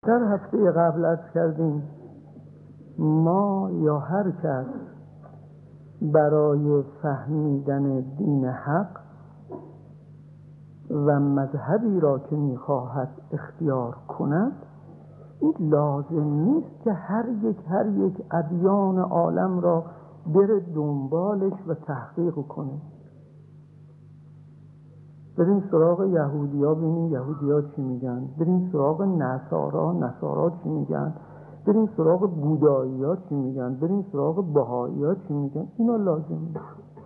در هفته قبل عرض کردیم ما یا هر کس برای فهمیدن دین حق و مذهبی را که می‌خواهد اختیار کند، این لازم نیست که هر یک ادیان عالم را بره دنبالش و تحقیق کنه. بریم سراغ یهودیا ببینیم یهودیا چی میگن، بریم سراغ نصارا چی میگن، بریم سراغ بودایی‌ها چی میگن، بریم سراغ بهائی‌ها چی میگن. اینا لازم نیست.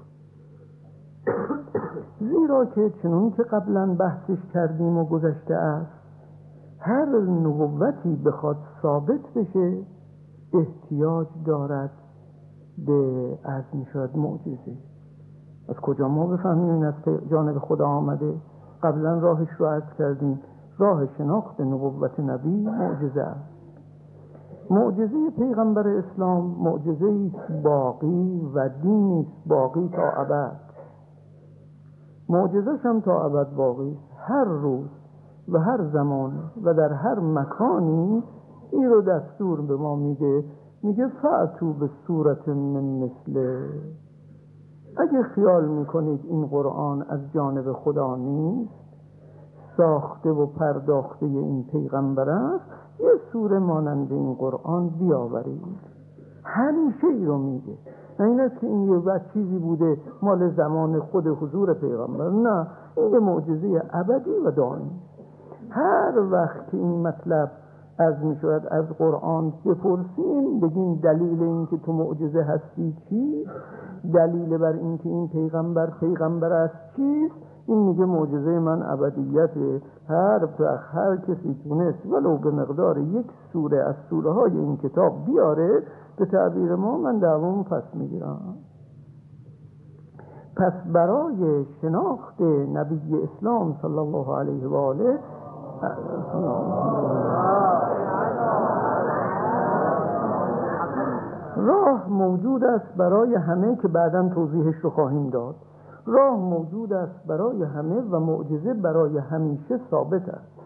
زیرا که چنون که قبلا بحثش کردیم و گذشته است، هر نبوتی بخواد ثابت بشه احتیاج دارد به از میشود معجزه. از کجا ما بفهمیم این از جانب خدا آمده؟ قبلا راهش رو عرض کردیم. راه شناخت نبوت نبی معجزه است. معجزه پیغمبر اسلام معجزه است باقی و دینی است باقی تا ابد. معجزه‌ش هم تا ابد باقی است. هر روز و هر زمان و در هر مکانی این رو دستور به ما میگه فأتوا به صورت من مثله. اگه خیال میکنید این قرآن از جانب خدا نیست، ساخته و پرداخته این پیغمبر است، یه سوره مانند این قرآن بیاورید. همیشه ای رو میگه. این است که این یه چیزی بوده مال زمان خود حضور پیغمبر، نه، این یه معجزه ابدی و دائمی. هر وقت که این مطلب از میشود از قرآن بپرسیم، بگیم دلیل این که تو معجزه هستی چی؟ دلیل بر این که این پیغمبر است چیست؟ این میگه معجزه من ابدیته. هر کسی تونست ولو به مقدار یک سوره از سوره های این کتاب بیاره، به تعبیر ما من دعوامو پس میگیرم. پس برای شناخت نبی اسلام صلی الله علیه و آله راه موجود است برای همه که بعداً توضیحش رو خواهیم داد. راه موجود است برای همه و معجزه برای همیشه ثابت است.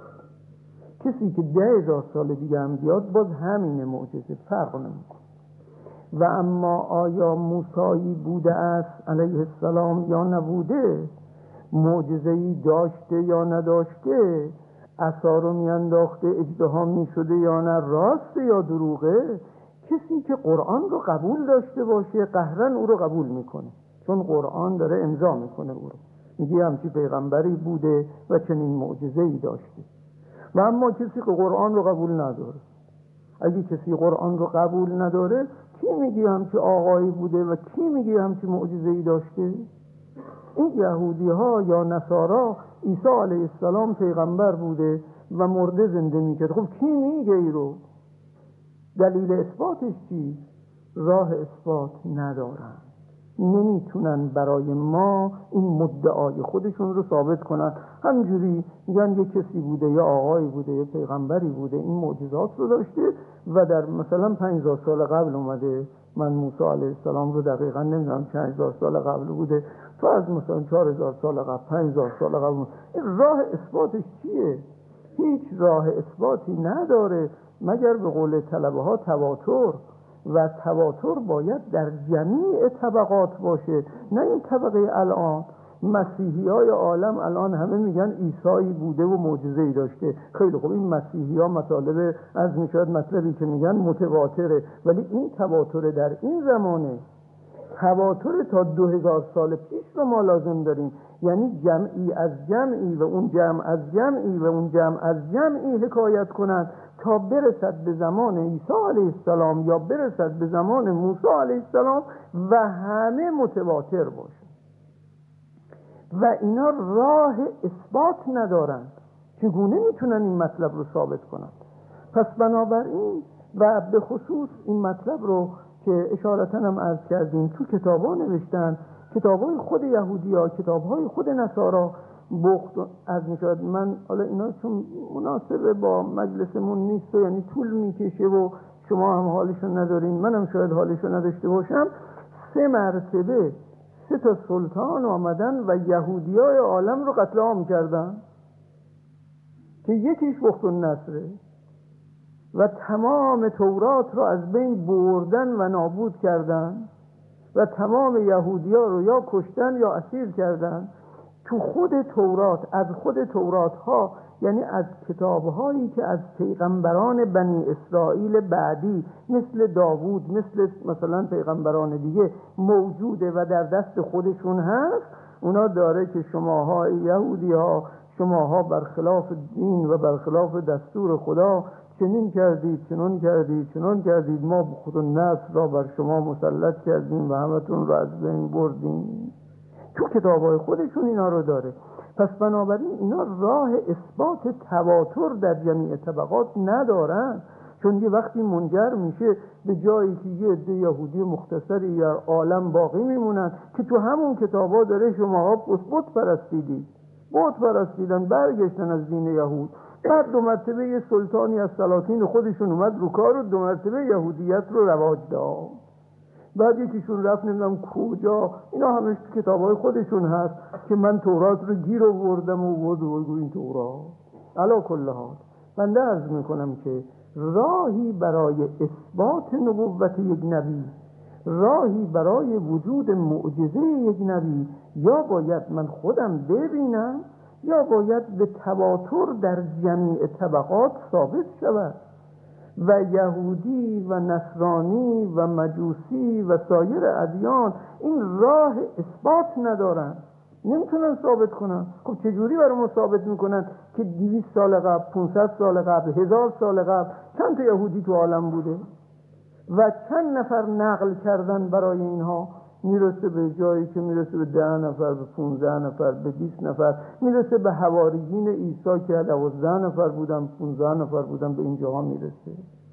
کسی که 10,000 سال دیگه هم بیاد باز همینه، معجزه فرق نمیکنه. و اما آیا موسی بوده است علیه السلام یا نبوده، معجزه‌ای داشته یا نداشته، عصا رو میانداخته اژدها میشده یا نه، راسته یا دروغه، کسی که قرآن رو قبول داشته باشه قهرن او رو قبول میکنه، چون قرآن داره امضا میکنه او رو، میگه همچی پیغمبری بوده و چنین معجزه‌ای داشته. و اما کسی که قرآن رو قبول نداره، اگه کسی قرآن رو قبول نداره، کی میگه همچی آقایی بوده و کی میگه همچی معجزه‌ای داشته؟ این یهودی ها یا نصارا عیسی علیه السلام پیغمبر بوده و مرده زنده میکرد. خب کی میگه ای رو؟ دلیل اثباتش چی؟ راه اثبات ندارن، نمیتونن برای ما این مدعای خودشون رو ثابت کنن. همجوری میگن یه کسی بوده، یا آقایی بوده، یا پیغمبری بوده، این معجزات رو داشته و در مثلا 5000 سال قبل اومده. من موسی علیه السلام رو دقیقا نمیدونم چند هزار سال قبل بوده، تو از مثلا 4000 سال قبل، 5000 سال قبل. این راه اثباتش چیه؟ هیچ راه اثباتی نداره مگر به قول طلبه ها تواتر، و تواتر باید در جمیع طبقات باشه، نه این طبقه الان. مسیحی های عالم الان همه میگن عیسی بوده و معجزه‌ای داشته. خیلی خوب، این مسیحی ها مطالب از میشود مطلبی که میگن متواتره، ولی این تواتر در این زمانه، تواتر تا 2000 سال پیش رو ما لازم داریم. یعنی جمعی از جمعی و اون جمع از جمعی و اون جمع از جمعی حکایت کنند تا برسد به زمان عیسی علیه السلام یا برسد به زمان موسی علیه السلام و همه متواتر باشه. و اینا راه اثبات ندارند، چگونه میتونن این مطلب رو ثابت کنند؟ پس بنابراین و به خصوص این مطلب رو که اشارتاً هم عرض کردیم تو کتابا نوشتن، کتابای خود یهودی ها، کتابهای خود نصارا، بخت از میشد. من حالا اینا چون مناسبه با مجلسمون نیست و یعنی طول میکشه و شما هم حالشو ندارین، منم شاید حالشو نداشته باشم، 3 مرتبه 3 تا سلطان آمدن و یهودی های عالم رو قتل عام کردن که یکیش بخت النصره. و تمام تورات رو از بین بردن و نابود کردن و تمام یهودی‌ها رو یا کشتن یا اسیر کردن. تو خود تورات، از خود تورات ها، یعنی از کتابهایی که از پیغمبران بنی اسرائیل بعدی مثل داوود، مثلا پیغمبران دیگه موجوده و در دست خودشون هست، اونا داره که شماها یهودی ها، شماها برخلاف دین و برخلاف دستور خدا چنین کردید، چنان کردید، ما خود نصر را بر شما مسلط کردیم و همتون را از بین بردیم. تو کتاب‌های خودشون اینا رو داره. پس بنابراین اینا راه اثبات تواتر در جمیع طبقات ندارن، چون یه وقتی منجر میشه به جایی که یه عده یهودی مختصری در عالم باقی میمونن که تو همون کتابا داره شماها بت پرستیدن، برگشتن از دین یهود. بعد 2 مرتبه یه سلطانی از سلاطین خودشون اومد رو کار و 2 مرتبه یهودیت رو رواج داد. بعد یکیشون رفت نمیدونم کجا، اینا همش تو کتابای خودشون هست که من تورات رو گیر آوردم و این تورات. علا کل حال بنده عرض میکنم که راهی برای اثبات نبوت یک نبی، راهی برای وجود معجزه یک نبی، یا باید من خودم ببینم یا باید به تواتر در جمیع طبقات ثابت شود. و یهودی و نصرانی و مجوسی و سایر ادیان این راه اثبات ندارن، نمیتونن ثابت کنن. خب چجوری برای ما ثابت میکنن که 200 سال قبل، 500 سال قبل، 1000 سال قبل چند تا یهودی تو عالم بوده و چند نفر نقل کردن برای اینها؟ میرسه به جایی که میرسه به 10 نفر، به 15 نفر، به 20 نفر، میرسه به حواریین عیسی که 12 نفر بودن، 15 نفر بودن، به اینجاها میرسه.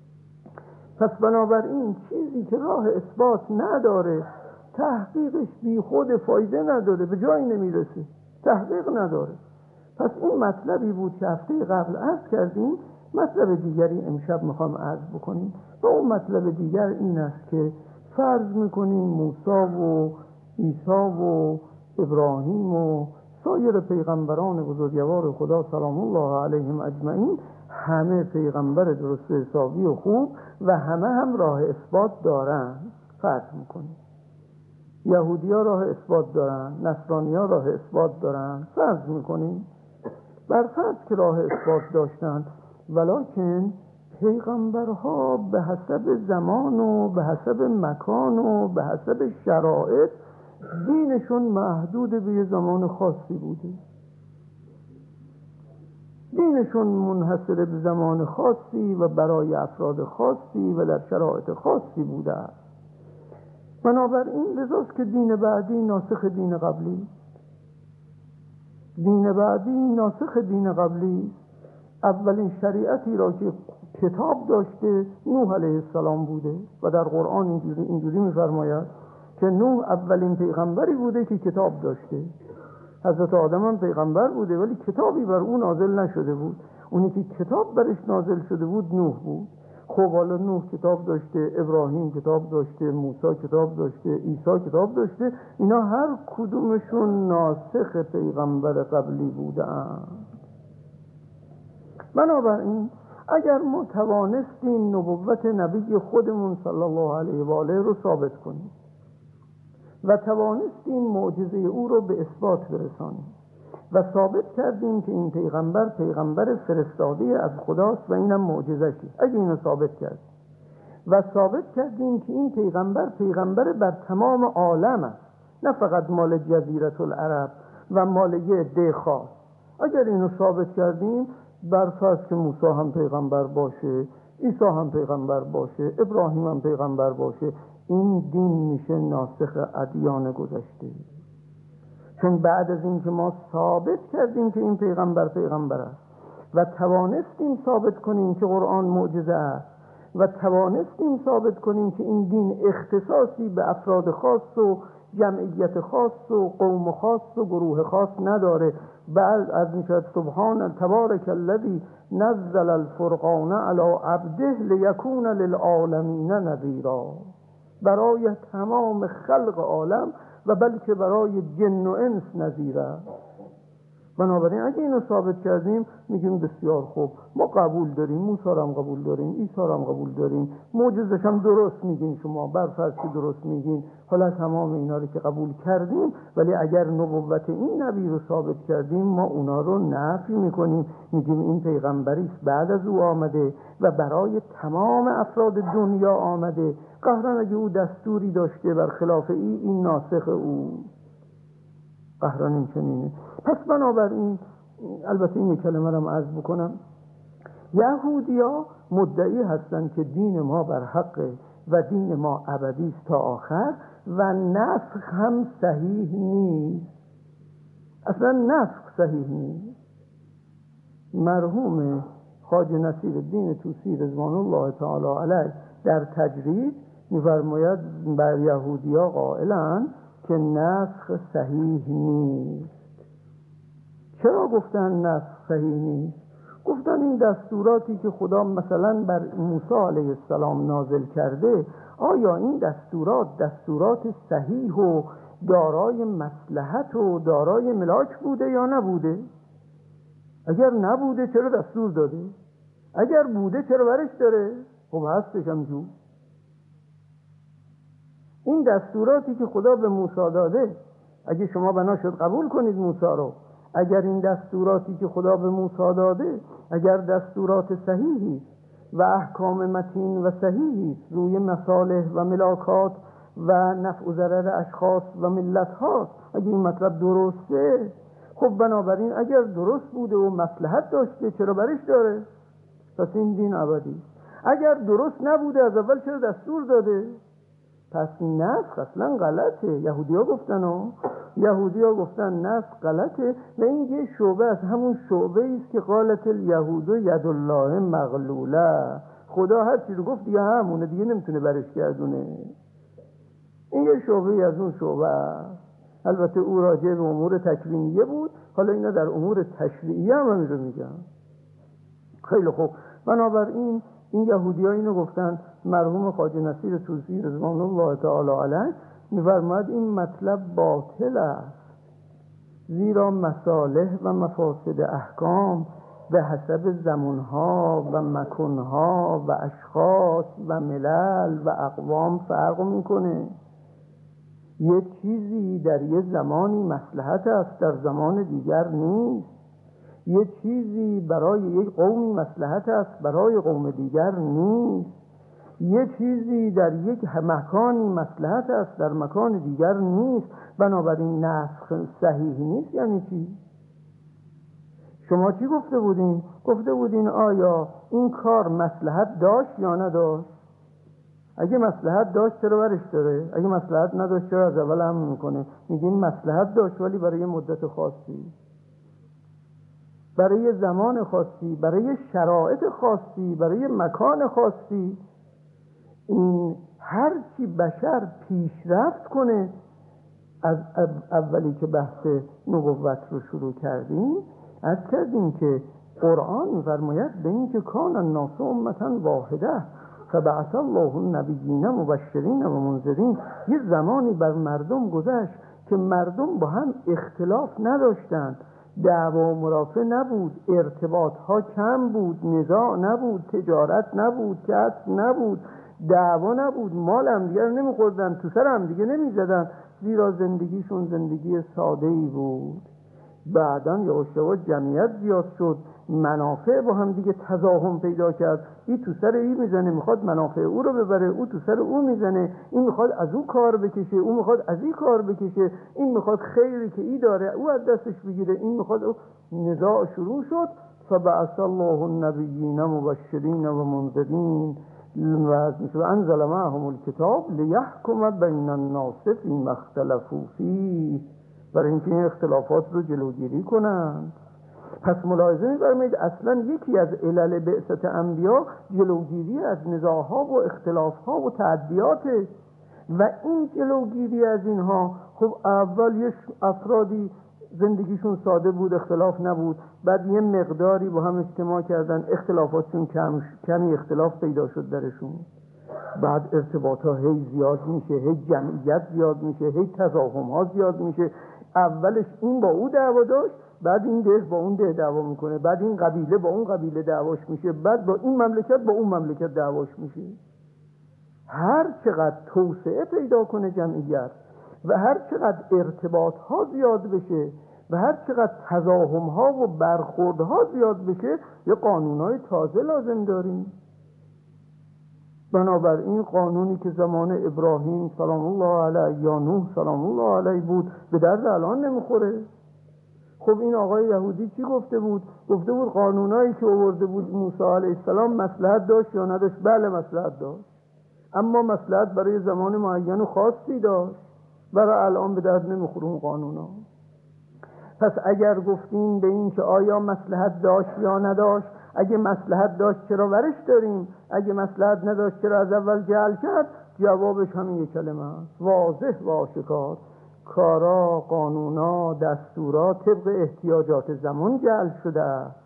پس بنابراین چیزی که راه اثبات نداره، تحقیقش بی خود فایده نداره، به جایی نمیرسه، تحقیق نداره. پس این مطلبی بود که هفته قبل عرض کردیم. مطلب دیگری امشب میخوام عرض بکنیم و اون مطلب دیگر این است که فرض میکنیم موسی و عیسی و ابراهیم و سایر پیغمبران بزرگوار خدا سلام الله علیهم اجمعین همه پیغمبر درست حسابی و خوب و همه هم راه اثبات دارن. فرض میکنیم یهودی ها راه اثبات دارن، نصرانی ها راه اثبات دارن، فرض میکنیم بر فرض که راه اثبات داشتن، ولکن پیغمبرها به حسب زمان و به حسب مکان و به حسب شرایط دینشون محدود به یه زمان خاصی بوده، دینشون منحصر به زمان خاصی و برای افراد خاصی و در شرایط خاصی بوده است. بنابراین لذاست که دین بعدی ناسخ دین قبلی، دین بعدی ناسخ دین قبلی. اولین شریعتی را که کتاب داشته نوح علیه السلام بوده و در قرآن اینجوری می‌فرماید که نوح اولین پیغمبری بوده که کتاب داشته. حضرت آدم هم پیغمبر بوده ولی کتابی بر اون نازل نشده بود، اونی که کتاب برش نازل شده بود نوح بود. خب حالا نوح کتاب داشته، ابراهیم کتاب داشته، موسی کتاب داشته، عیسی کتاب داشته، اینا هر کدومشون ناسخ پیغمبر قبلی بودند. بنابراین اگر ما توانستیم نبوت نبی خودمون صلی الله علیه و آله رو ثابت کنیم و توانستیم معجزه او رو به اثبات برسانیم و ثابت کردیم که این پیغمبر فرستاده از خداست و اینم معجزه‌شه، اگه اینو ثابت کردیم و ثابت کردیم که این پیغمبر بر تمام عالم است، نه فقط مال جزیره العرب و مال یه عده خاص، اگر اینو ثابت کردیم بر فرض که موسی هم پیغمبر باشه، عیسی هم پیغمبر باشه، ابراهیم هم پیغمبر باشه، این دین میشه ناسخ ادیان گذشته. چون بعد از این که ما ثابت کردیم که این پیغمبر است و توانستیم ثابت کنیم که قرآن معجزه است و توانستیم ثابت کنیم که این دین اختصاصی به افراد خاص و جمعیت خاص و قوم خاص و گروه خاص نداره، بعد از میشد سبحان تبارک الذی نزل الفرقان علی عبده لیکون للعالمین نذیرا، برای تمام خلق عالم و بلکه برای جن و انس نذیره. بنابراین اگه اینو ثابت کردیم میگیم بسیار خوب، ما قبول داریم، موسی هم قبول داریم، عیسی هم قبول داریم، معجزش هم درست میگین شما، برفرض که درست میگین. حالا تمام اینا رو که قبول کردیم، ولی اگر نبوت این نبی رو ثابت کردیم، ما اونا رو نفی میکنیم، میگیم این پیغمبری است بعد از او آمده و برای تمام افراد دنیا آمده. قهرن اگه او دستوری داشته بر خلاف این ناسخ او، قهرن این چنینه. پس بنابراین البته این کلمه رو عرض بکنم، یهودیا مدعی هستند که دین ما بر حقه و دین ما ابدی است تا آخر و نسخ هم صحیح نیست، اصلا نسخ صحیح نیست. مرحوم خواجه نصیرالدین طوسی رضوان الله تعالی علیه در تجرید می‌فرماید بر یهودیا قائلند که نسخ صحیح نیست. چرا گفتن نسخ صحیح نیست؟ گفتن این دستوراتی که خدا مثلا بر موسی علیه السلام نازل کرده، آیا این دستورات صحیح و دارای مصلحت و دارای ملاک بوده یا نبوده؟ اگر نبوده چرا دستور داده؟ اگر بوده چرا برش داره؟ خب هستش همجور. این دستوراتی که خدا به موسی داده، اگه شما بنا شد قبول کنید موسی رو، اگر این دستوراتی که خدا به موسی داده اگر دستورات صحیحی و احکام متین و صحیحی روی مصالح و ملاکات و نفع و ضرر اشخاص و ملت هاست، اگه این مطلب درسته، خب بنابراین اگر درست بوده و مصلحت داشته چرا برش داره؟ پس این دین ابدی. اگر درست نبوده از اول چرا دستور داده؟ پس نسخ اصلا غلطه. یهودیا گفتن نسخ غلطه و این یه شعبه از همون شعبه است که قالت الیهود ید الله مغلوله، خدا هر چی رو گفت دیگه همونه، دیگه نمیتونه برش گردونه. این یه شعبه از اون شعبه. البته او راجع به امور تکوینیه بود، حالا اینا در امور تشریعیه هم همین رو میگن. خیلی خوب، بنابراین این یهودی‌ها اینو گفتن. مرحوم خواجه نصیر طوسی رضوان الله تعالی علیه می‌فرماید این مطلب باطل است، زیرا مصالح و مفاسد احکام به حسب زمانها و مکانها و اشخاص و ملل و اقوام فرق میکنه. یه چیزی در یه زمانی مصلحت است، در زمان دیگر نیست. یه چیزی برای یک قومی مصلحت است، برای قوم دیگر نیست. یه چیزی در یک مکانی مصلحت است، در مکان دیگر نیست. بنابراین نسخ صحیح نیست. یعنی چی؟ شما چی گفته بودین؟ گفته بودین آیا این کار مصلحت داشت یا نداشت؟ اگه مصلحت داشت چرا برش داره؟ اگه مصلحت نداشت چرا از اول هم میکنه؟ میگیم مصلحت داشت ولی برای مدت خاصی، برای زمان خاصی، برای شرایط خاصی، برای مکان خاصی. این هر چی بشر پیشرفت کنه، از اولی که بحث نبوت رو شروع کردیم از کردیم که قرآن می‌فرماید به این که کان الناس امة واحده فبعث الله النبیین مبشرین و منذرین. یه زمانی بر مردم گذشت که مردم با هم اختلاف نداشتند، دعوا و مرافع نبود، ارتباط ها کم بود، نزاع نبود، تجارت نبود، کسب نبود، دعوا نبود، مال هم دیگر نمیخوردن، تو سر هم دیگه نمیزدن، زیرا زندگیشون زندگی ساده‌ای بود. بعداً یواش جمعیت زیاد شد، منافع با هم دیگه تضاهم پیدا کرد. این تو سر این میزنه میخواد منافع او رو ببره، او تو سر او میزنه، این میخواد از او کار بکشه، او میخواد از این کار بکشه، این میخواد خیری که این داره او از دستش بگیره، این میخواد نزاع شروع شد. فبعث الله النبیین مبشرین و منذرین و انزل معهم الکتاب لیحکم بین الناس فیما اختلفوا فیه، برای اینکه این اختلافات رو جلوگیری کنند. پس ملاحظه می‌فرمایید اصلا یکی از علل بعثت انبیا جلوگیری از نزاع‌ها و اختلاف‌ها و تعدیات، و این جلوگیری از اینها خب اول یه افرادی زندگیشون ساده بود، اختلاف نبود، بعد یه مقداری با هم اجتماع کردن، اختلافاتشون کمی اختلاف پیدا شد درشون، بعد ارتباط ها هی زیاد میشه، هی جمعیت زیاد میشه، هی تضاهم ها زیاد میشه. اولش این با او دعوا داشت، بعد این ده با اون ده دعوا میکنه، بعد این قبیله با اون قبیله دعواش میشه، بعد با این مملکت با اون مملکت دعواش میشه. هر چقدر توسعه پیدا کنه جمعیت و هر چقدر ارتباط ها زیاد بشه و هر چقدر تزاحم ها و برخورد ها زیاد بشه، یه قانونای تازه لازم داریم. بنابراین قانونی که زمان ابراهیم سلام الله علیه یا نوح سلام الله علیه بود به درد الان نمیخوره. خب این آقای یهودی چی گفته بود؟ گفته بود قانونایی که آورده بود موسی علیه السلام مصلحت داشت یا نداشت؟ بله مصلحت داشت، اما مصلحت برای زمان معین و خاصی داشت، برای الان به درد نمیخوره اون قانونا. پس اگر گفتیم به این که آیا مصلحت داشت یا نداشت، اگه مصلحت داشت چرا ورش داریم، اگه مصلحت نداشت چرا از اول جعل کرد، جوابش همین یک کلمه است، واضح و آشکار. کارا، قانونا، دستورا طبق احتیاجات زمان جعل شده است،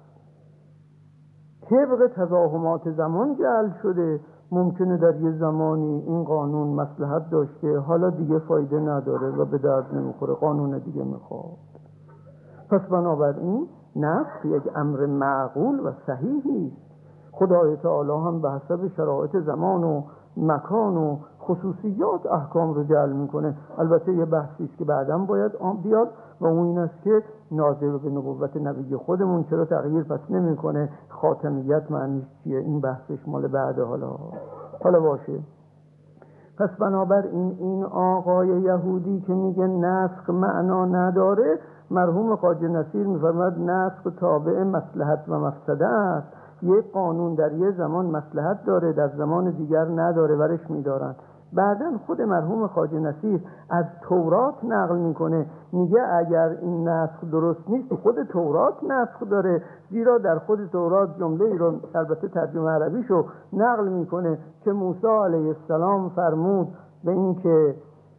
طبق تزاحمات زمان جعل شده. ممکنه در یه زمانی این قانون مصلحت داشته، حالا دیگه فایده نداره و به درد نمیخوره، قانون دیگه میخواد. پس بنابراین نسخ یک امر معقول و صحیحی است. خدای تعالی هم به حسب شرایط زمان و مکان و خصوصیات احکام رو جعل میکنه. البته یه بحثی است که بعداً باید بیاد و اون این است که ناظر به نبوت نبی خودمون چرا تغییر پس نمیکنه، خاتمیت معنیش چیه، این بحثش مال بعد. حالا باشه. پس بنابراین این آقای یهودی که میگه نسخ معنا نداره، مرحوم خواجه نصیر میفرماد نسخ تابع مصلحت و مفسده است. یک قانون در یک زمان مصلحت داره، در زمان دیگر نداره، ورش میدارن. بعدن خود مرحوم خواجه نصیر از تورات نقل میکنه، میگه اگر این نسخ درست نیست، خود تورات نسخ داره، زیرا در خود تورات جمله ای رو البته ترجمه عربیشو نقل میکنه که موسی علیه السلام فرمود به این که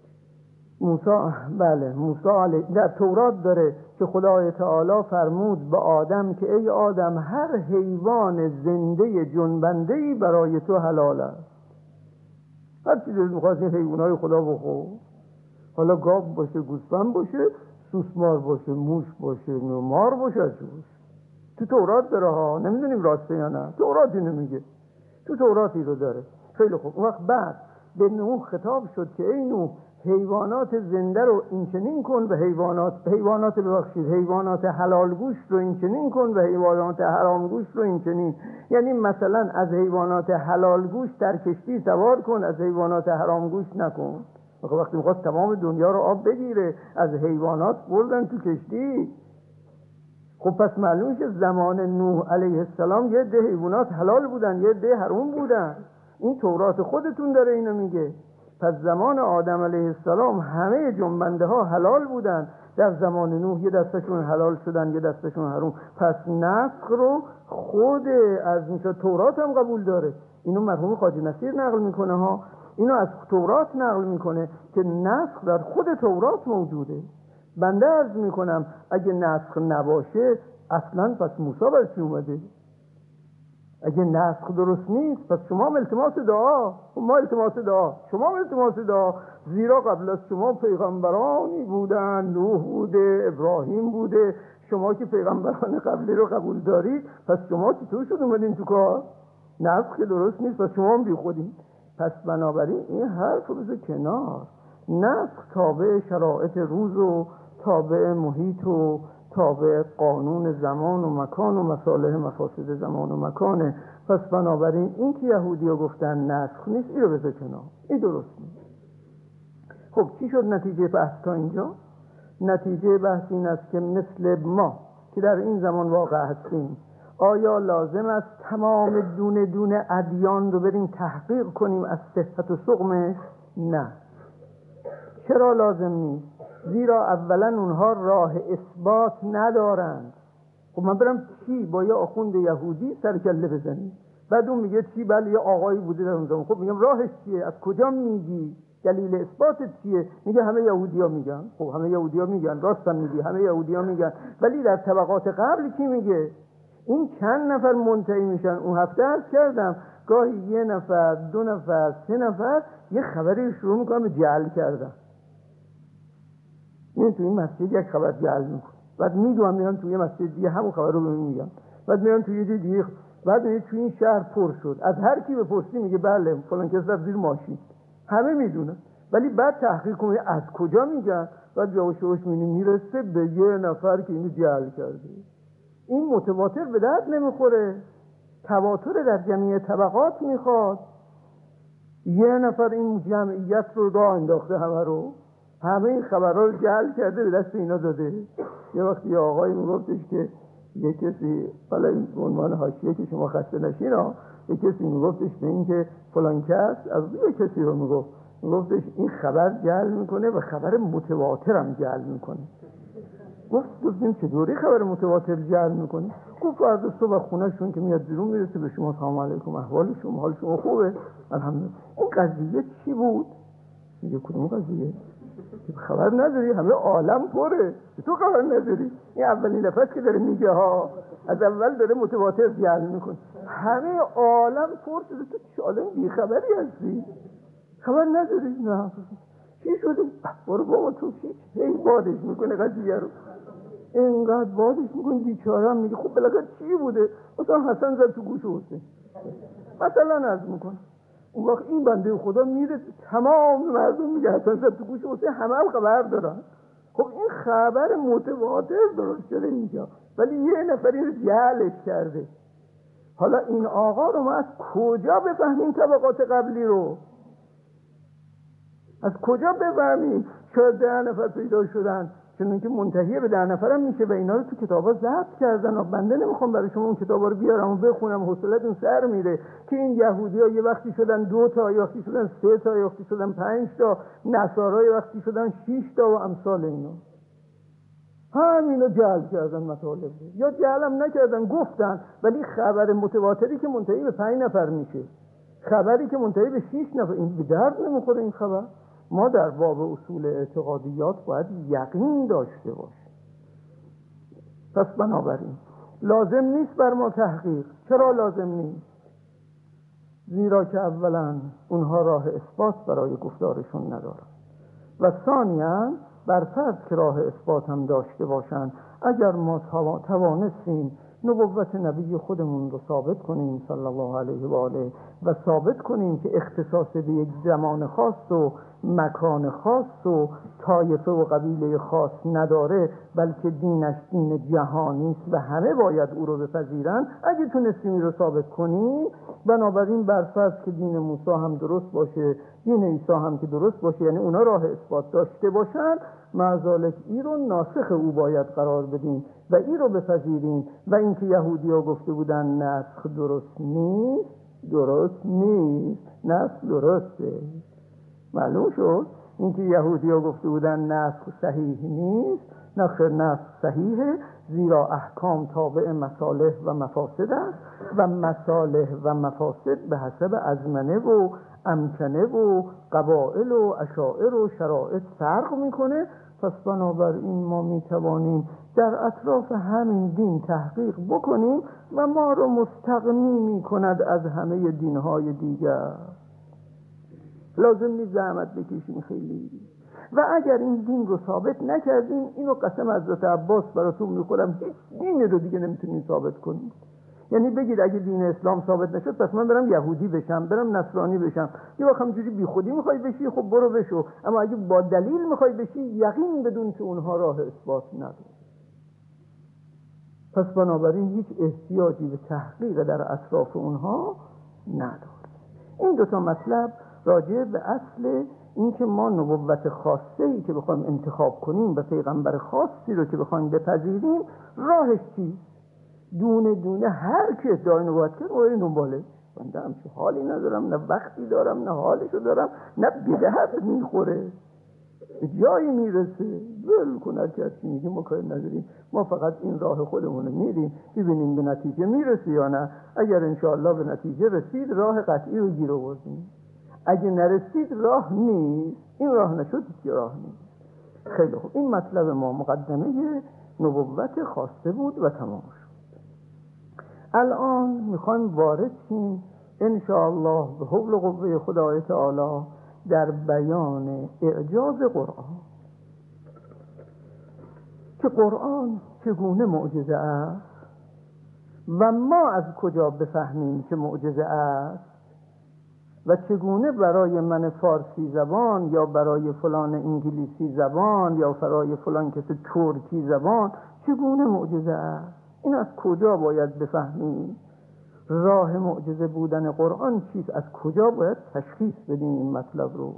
موسی علیه در تورات داره که خدای تعالی فرمود به آدم که ای آدم هر حیوان زنده جنبنده‌ای برای تو حلال است. هر چیزی میخواست حیوانای خدا بخور، حالا گاو باشه، گوسفند باشه، سوسمار باشه، موش باشه، مار باشه، تو تورات داره ها، نمیدونیم راسته یا نه، تورات اینو میگه، تو تورات رو داره. خیلی خوب. اون وقت بعد به نوح خطاب شد که ای نوح حیوانات زنده رو اینچنین کن و حیوانات حلال گوشت رو اینچنین کن و حیوانات حرام گوشت رو اینچنین. یعنی مثلا از حیوانات حلال گوشت در کشتی سوار کن، از حیوانات حرام گوشت نکن. وقتی میخواست تمام دنیا رو آب بگیره، از حیوانات بردن تو کشتی. خب پس معلوم شد زمان نوح علیه السلام یه ده حیوانات حلال بودن، یه ده حرام بودن. این تورات خودتون داره اینو میگه. پس زمان آدم علیه السلام همه جنبنده ها حلال بودن، در زمان نوح یه دستشون حلال شدن، یه دستشون حرام. پس نسخ رو خود از تورات هم قبول داره. اینو مرحوم خواجه نصیر نقل میکنه ها، اینو از تورات نقل میکنه که نسخ در خود تورات موجوده. بنده عرض میکنم اگه نسخ نباشه اصلا پس موسی برچی اومده؟ اگه نسخ درست نیست پس شما التماس دعا، ما التماس دعا، شما التماس دعا، زیرا قبل از شما پیغمبرانی بودن، نوح بوده، ابراهیم بوده. شما که پیغمبران قبلی رو قبول دارید، پس شما چطور شد اومدین تو کار؟ نسخ که درست نیست پس شما هم بی خودین. پس بنابراین این حرف رو بذار کنار. نسخ تابع شرایط روز و تابع محیط و تابع قانون زمان و مکان و مصالح مفاسد زمان و مکانه. پس بنابراین این که یهودی ها گفتن نسخ نیست، این رو بذار کنار، این درست نیست. خب چی شد نتیجه بحث تا اینجا؟ نتیجه بحث این است که مثل ما که در این زمان واقع هستیم، آیا لازم است تمام دونه دونه ادیان رو بریم تحقیق کنیم از صحت و سقمش؟ نه. چرا لازم نیست؟ زیرا اولا اونها راه اثبات ندارند. خب من برم چی با یه آخوند یهودی سرکله بزنیم، بعد اون میگه چی؟ بله یه آقایی بوده در اون زمان. خب میگم راهش چیه؟ از کجا میگی؟ دلیل اثباتت چیه؟ میگه همه یهودی‌ها میگن. خب همه یهودی‌ها میگن، راستم میگی، همه یهودی‌ها میگن، ولی در طبقات قبل کی میگه؟ این چند نفر منتهی میشن؟ اون هفته عرض کردم گاهی یه نفر، دو نفر، سه نفر یه خبری شروع میکنن به جعل کردن. این تو این مسجد یک خبر جعل میکنه، بعد میدونم میرن توی مسجد دیگه همون خبر رو بهم میگن، بعد میرن توی یه دیگه، بعد میگه توی این شهر پر شد، از هر کی بپرسی میگه بله فلان کس رفت زیر ماشین، همه میدونن. ولی بعد تحقیق کنی از کجا میگن، بعد یواش یواش میرسه به یه نفر که اینو جعل کرده. این متواتر به درد نمیخوره، تواتر در جمعی طبقات میخواد. یه نفر این جمعیت رو راه انداخته، همه این خبرها رو جعل کرده به دست اینا داده. یه وقتی یه آقایی میگفتش که یه کسی، حالا این عنوان حاشیه که شما خسته نشین ها، یه کسی میگفتش به این که فلان کس از یه کسی رو میگفتش این خبر جعل میکنه و خبر متواتر هم جعل میکنه. گفتیم چطوری خبر متواتر جعل میکنه؟ گفت فردا صبح خونهشون که میاد بیرون میرسه به شما سلام علیکم، احوال شما، حال شما خوبه؟ الحمدلله. این قضیه چی بود؟ میگه کدوم قضیه؟ خبر نداری؟ همه عالم پره، تو خبر نداری؟ این اولین نفس که داره میگه ها، از اول داره متواتر جعل میکنه، همه عالم پر شده، تو چه عالم بیخبری هستی؟ خبر نداری؟ نه. چی شده؟ برو بابا تو چی؟ هی بادش میکنه قضیه رو، اینقدر بادش میکنه بیچاره. هم میگه خب بالاخره چی بوده؟ مثلا حسن زد تو گوش حسین، مثلا عرض میکنه. اون وقت این بنده خدا میره تمام مردم میگه حسن زد تو گوش حسین، همه خبر دارن. خب این خبر متواتر درست شده اینجا، ولی یه نفری رو جعلش کرده. حالا این آقا رو ما از کجا بفهمیم طبقات قبلی رو؟ از کجا بفهمیم؟ شاید 10 نفر پیدا شدن، چون که منتهی به 10 نفرم میشه و اینا رو تو کتابا ضبط کردن. و بنده نمیخوام برای شما اون کتابا رو بیارم و بخونم، حوصله‌تون سر میره که این یهودی‌ها یه وقتی شدن 2 تا، یه وقتی شدن 3 تا، یه وقتی شدن 5 تا، نصارا یه وقتی شدن 6 تا و امثال اینا. همینو جعل کردن مطالب رو، یا جعلم نکردن گفتن، ولی خبر متواتری که منتهی به 5 نفر میشه، خبری که منتهی به 6 نفر، این به درد نمیخوره این خبر. ما در باب اصول اعتقادیات باید یقین داشته باشیم. پس بنابراین لازم نیست بر ما تحقیق. چرا لازم نیست؟ زیرا که اولا اونها راه اثبات برای گفتارشون ندارن و ثانیاً بر فرض که راه اثبات هم داشته باشن، اگر ما توانستیم نبوت نبی خودمون رو ثابت کنیم صلی الله علیه و آله و ثابت کنیم که اختصاص به یک زمان خاص و مکان خاص و طایفه و قبیله خاص نداره، بلکه دینش دین جهانی است و همه باید او رو بپذیرن، اگه تونستیم این رو ثابت کنیم، بنابراین بر فرض که دین موسی هم درست باشه، دین عیسی هم که درست باشه، یعنی اونا راه اثبات داشته باشن، معذالک این رو ناسخ او باید قرار بدیم و این رو بپذیریم. و اینکه یهودی ها گفته بودن نسخ درست نیست، نسخ درسته. معلوم شد اینکه یهودی ها گفته بودن نسخ صحیح نیست، نسخ صحیحه، زیرا احکام تابع مصالح و مفاسد است و مصالح و مفاسد به حسب ازمنه و امکنه و قبائل و اشاعر و شرائط فرق میکنه. پس بنابراین ما میتوانیم در اطراف همین دین تحقیق بکنیم و ما رو مستغنی میکند از همه دینهای دیگر. لازم نیست زحمت بکشیم خیلی. و اگر این دین رو ثابت نکردیم، اینو قسم حضرت عباس براتون میخورم، هیچ دینی رو دیگه نمیتونیم ثابت کنیم. یعنی بگید اگه دین اسلام ثابت نشد پس من برم یهودی بشم، برم نصرانی بشم. یه وقت همجوری بی خودی میخوای بشی، خب برو بشو، اما اگه با دلیل میخوای بشی، یقین بدون که اونها راه اثبات نداره. پس بنابراین هیچ احتیاجی به تحقیق در اطراف اونها نداره. این دوتا مطلب راجع به اصل این که ما نبوت خاصه‌ای که بخوایم انتخاب کنیم و پیغمبر خاصی رو که بخوایم بپذیریم، راهش چیست؟ دونه دونه هر که ادعای نبوت کرد ما این دنباله. بنده همچه حالی ندارم، نه وقتی دارم، نه حالشو دارم، نه بدهت میخوره، به جایی میرسه ول کن هر کسی میگه ما کاری نداریم، ما فقط این راه خودمونه میریم ببینیم به نتیجه میرسه یا نه. اگر انشاءالله به نتیجه رسید راه قطعی رو گیر آوردیم، اگه نرسید راه نیست. این راه نشد که راه نیست. خیلی خوب، این مطلب ما مقدمه نبوت خاصه بود و تمام شد. الان میخوایم وارد شیم انشاءالله به حول و قوه خدای تعالی در بیان اعجاز قرآن. که قرآن چگونه معجزه است و ما از کجا بفهمیم که معجزه است و چگونه برای من فارسی زبان یا برای فلان انگلیسی زبان یا برای فلان کسی ترکی زبان چگونه معجزه است. این از کجا باید بفهمیم؟ راه معجزه بودن قرآن چیست؟ از کجا باید تشخیص بدیم این مطلب رو؟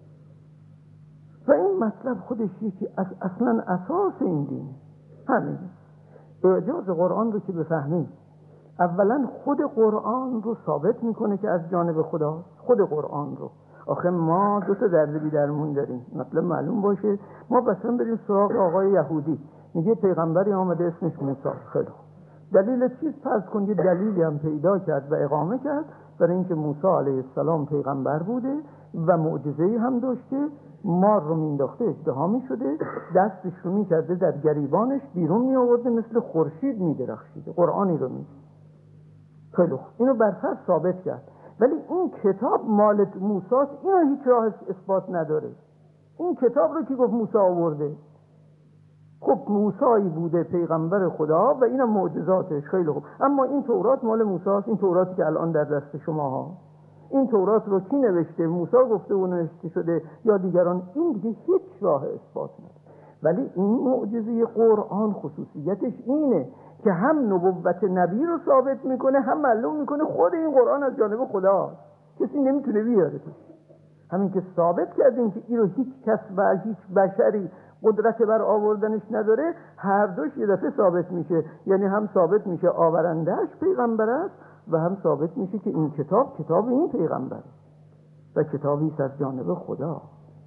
و این مطلب خودش یکی از اصلا اساس این دین همین اعجاز قرآن رو که بفهمیم. اولا خود قرآن رو ثابت میکنه که از جانب خدا. خود قرآن رو آخه ما دو تا دربی درمون داریم، مطلب معلوم باشه. ما مثلا بریم سراغ آقای یهودی، میگه پیغمبری آمده اسمش موسی. خیلی دلیل چیز پس کن، یه دلیلی هم پیدا کرد و اقامه کرد برای اینکه موسی علیه السلام پیغمبر بوده و معجزه‌ای هم داشته. مار رو مینداخته ازدحا میشده، دستش رو میکرده در گریبانش بیرون میآورده، مثل خورشید میدرخشیده. قرآنی رو میگه. خیلی خوب، اینو برفرض ثابت کرد. ولی این کتاب مال موسی است، اینو هیچ راه اثبات نداره. این کتاب رو کی گفت موسی آورده؟ خب موسی بوده پیغمبر خدا و اینم معجزاتش. خیلی خوب، اما این تورات مال موسی است. این توراتی که الان در دست شما ها، این تورات رو کی نوشته؟ موسی گفته و نوشته شده یا دیگران؟ این دیگه هیچ راه اثبات نداره. ولی این معجزه قرآن خصوصیتش اینه که هم نبوت نبی رو ثابت میکنه، هم معلوم میکنه خود این قرآن از جانب خداست، کسی نمیتونه بیاره. همین که ثابت کردیم که این رو هیچ کس و هیچ بشری قدرت بر آوردنش نداره، هر دوش یه دفعه ثابت میشه. یعنی هم ثابت میشه آورندهش پیغمبر است و هم ثابت میشه که این کتاب این پیغمبر و کتابی است از جانب خدا.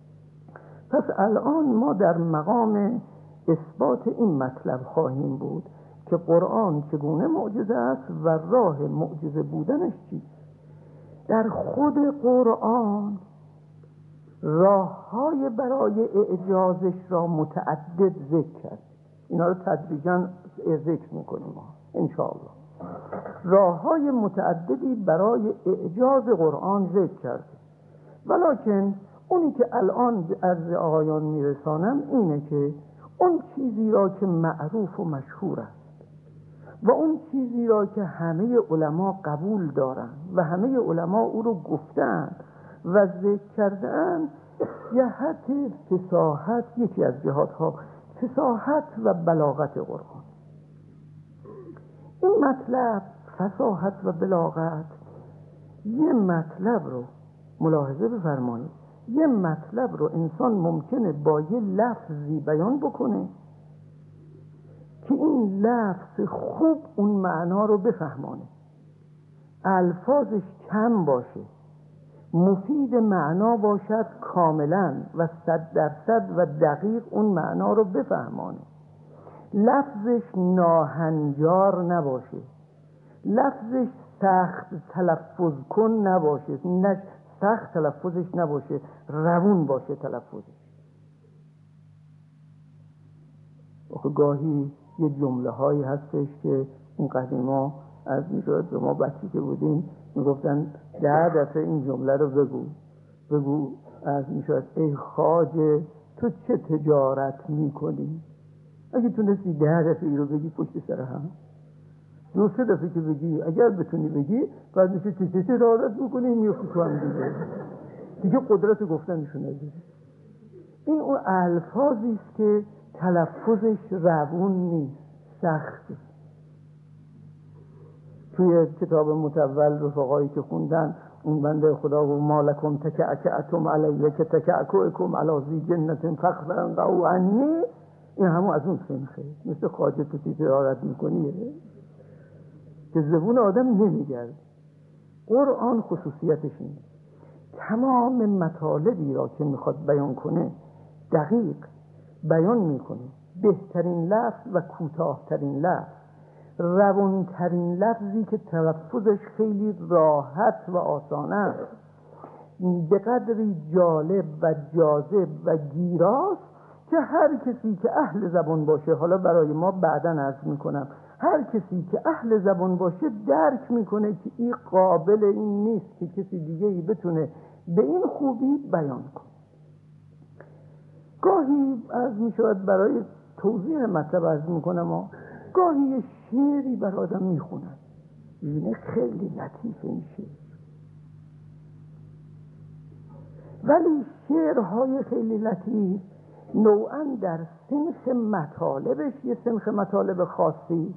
پس الان ما در مقام اثبات این مطلب خواهیم بود که قرآن چگونه معجزه است و راه معجزه بودنش چیست. در خود قرآن راه‌های برای اعجازش را متعدد ذکر کرد. اینا رو تدریجاً ذکر میکنیم ما انشاءالله. راه‌های متعددی برای اعجاز قرآن ذکر کرد. ولکن اونی که الان عرض آقایان میرسانم اینه که اون چیزی را که معروف و مشهور است و اون چیزی را که همه علما قبول دارند و همه علما او رو گفتند و ذکر کردن، جهت فصاحت، یکی از جهاتها فصاحت و بلاغت قرآن. این مطلب فصاحت و بلاغت، یه مطلب رو ملاحظه بفرمایید، یه مطلب رو انسان ممکنه با یه لفظی بیان بکنه که این لفظ خوب اون معنا رو بفهمانه، الفاظش کم باشه، مفید معنا باشد کاملا و 100% و دقیق اون معنا رو بفهمانه، لفظش ناهنجار نباشه، لفظش سخت تلفظ کن نباشه، سخت تلفظش نباشه، روون باشه تلفظش. آخه گاهی یه جمله هایی هستش که اون قدیما از میشود به ما بچی که بودیم میگفتن 10 دفعه این جمله رو بگو از میشود ای خواجه تو چه تجارت میکنی. اگه تونستی 10 دفعه این رو بگی پشت سر هم، 2-3 دفعه که بگی، اگر بتونی بگی، بعد میشه چه تجارت میکنی میفتی تو هم دیگه قدرت گفتنشو نداری. این اون الفاظی است که تلفظش روون نیست، سخته. توی کتاب متول رفقایی که خوندن، اون بنده خدا و مالکم تکعکعتم علیه که تکعکعکم علی جنت فخرنقو عنی، این همون از اون سنخه، مثل خواجه تو تجارت میکنیه که زبون آدم نمیگرد. قرآن خصوصیتش اینه، تمام مطالبی را که میخواد بیان کنه دقیق بیان میکنه، بهترین لفظ و کوتاهترین لفظ، روانترین لفظی که تلفظش خیلی راحت و آسانه است، به قدری جالب و جاذب و گیراست که هر کسی که اهل زبان باشه، حالا برای ما بعداً عرض میکنم، هر کسی که اهل زبان باشه درک میکنه که این قابل این نیست که کسی دیگه ای بتونه به این خوبی بیان کنه. گاهی از میشود برای توضیح مطلب عرض میکنم گاهی یه شعری بر آدم میخونن اینه خیلی لطیفه این شعر، ولی شعرهای خیلی لطیف نوعا در سنخ مطالبش یه سنخ مطالب خاصی،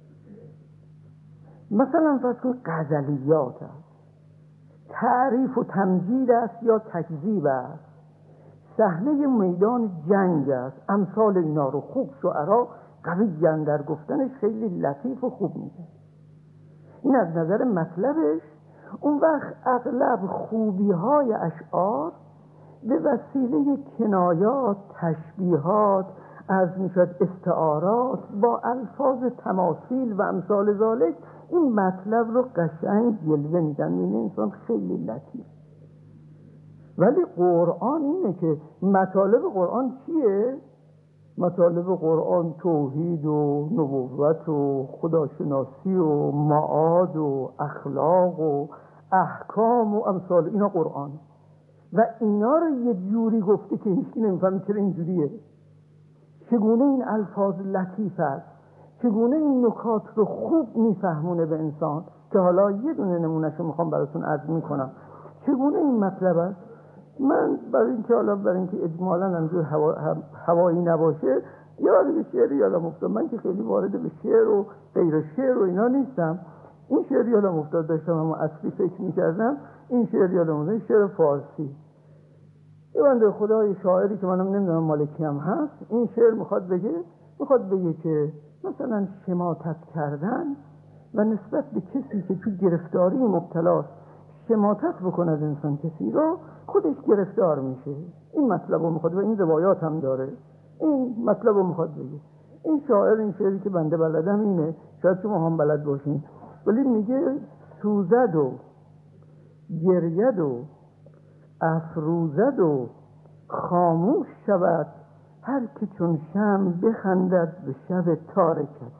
مثلا فرض کن غزلیات است، تعریف و تمجید است یا تکذیب است، صحنه میدان جنگ است، امثال اینا رو خوب شعرا قوی‌اند در گفتنش، خیلی لطیف و خوب میگه. این از نظر مطلبش. اون وقت اغلب خوبی‌های اشعار به وسیله کنایات، تشبیهات، از میشد استعارات با الفاظ تماثیل و امثال ذالک این مطلب رو قشنگ جلوه میدن. این انسان خیلی لطیف. ولی قرآن اینه که مطالب قرآن چیه؟ مطالب قرآن توحید و نبوت و خداشناسی و معاد و اخلاق و احکام و امثال اینا قرآن، و اینا رو یه جوری گفته که هیچکی نمیفهمه چرا اینجوریه، چگونه این الفاظ لطیف است، چگونه این نکات رو خوب میفهمونه به انسان، که حالا یه دونه نمونهش رو میخوام براتون عرض میکنم چگونه این مطلب است. من برای اینکه اجمالاً همجور هوایی نباشه یه شعری یادم افتاد، من که خیلی وارد به شعر و غیر شعر و اینا نیستم، این شعر یادم افتاد، داشتم اما اصلی فکر میکردم، این شعر یادم افتاد، شعر فارسی، یه بنده خدای شاعری که منم نمیدونم مالکی هم هست، این شعر میخواد بگه که مثلا شماتت کردن و نسبت به کسی که تو گرفتاری مبتلاست شماتت بکند انسان کسی رو، خودش گرفتار میشه. این مطلب رو میخواد و این روایات هم داره، این مطلب رو میخواد بگه. این شاعر، این شعری که بنده بلدم اینه، شاید شما هم بلد باشین، ولی میگه سوزد و گرید و افروزد و خاموش شود هر که چون شمع بخندد به شب تارکت.